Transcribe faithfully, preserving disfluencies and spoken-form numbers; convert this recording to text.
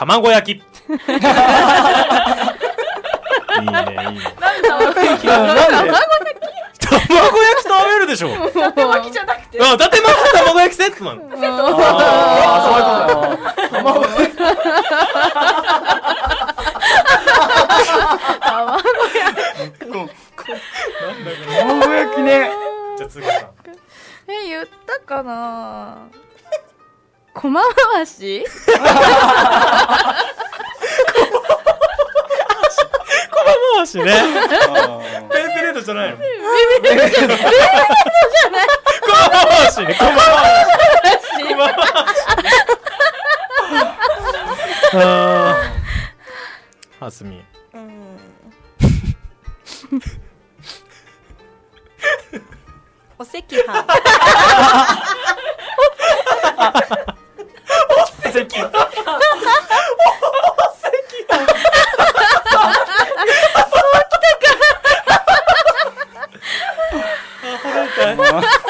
卵焼き。いいねいいね。 なんで卵焼き？ なんで？ 卵焼き食べるでしょ。 伊達巻きじゃなくて。 あ、伊達巻き卵焼きセットなの。 セット。 ああ、そういうことだ。卵焼き。卵焼きね。 じゃあ次さん。 え、言ったかな。駒回し？ 駒回しね。ペンペレートじゃないの。ペンペレートじゃない。駒回しね。駒回し。駒回し。ああ。はすみ。 うん。お赤飯。 お赤飯。 あ、